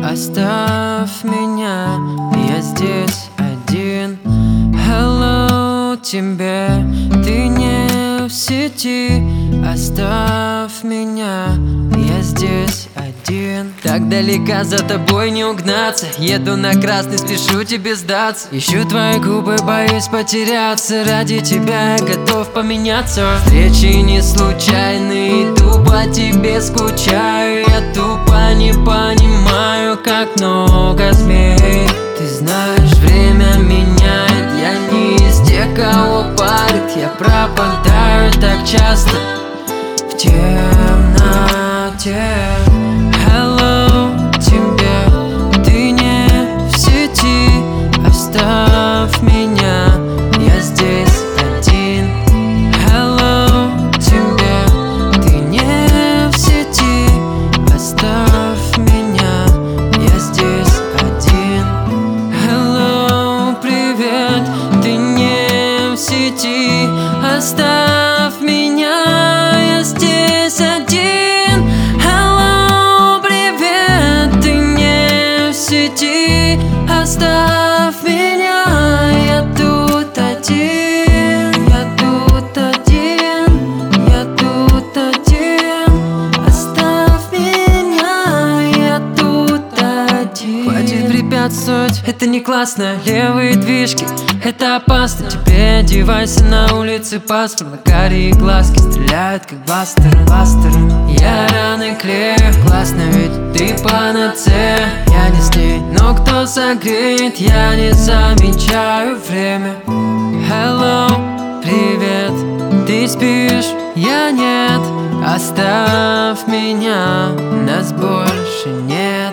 оставь меня, я здесь один. Hello тебе, ты не в сети, оставь меня, я здесь один. Так далеко за тобой не угнаться, еду на красный, спешу тебе сдаться. Ищу твои губы, боюсь потеряться, ради тебя я готов поменяться. Встречи не случайные, иду по тебе скучаю. Я тупо не понимаю, как много змей. Ты знаешь, время меняет, я не из тех, кого парит. Я пропадаю так часто в темноте. Hello тебе, ты не в сети, оставь меня, я здесь один. Hello тебе, ты не в сети, оставь меня, я здесь один. Hello, привет, ты не в сети, оставь меня, я здесь один. Hello, привет, ты не в сети, оставь меня, я тут один. Я тут один, я тут один, оставь меня, я тут один. Хватит препятствовать, это не классно. Левые движки, это опасно. Теперь одевайся, на улице пасмурно. Карие глазки стреляют, как бластеры. Я раны клею, классно, ведь ты панацея. Я не с ней, но кто согреет, я не замечаю время. Hello, привет, ты спишь, я нет, оставь меня, нас больше нет.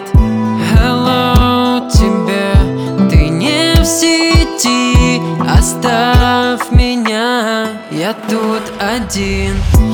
Hello тебе, ты не в сети, оставь меня, я тут один.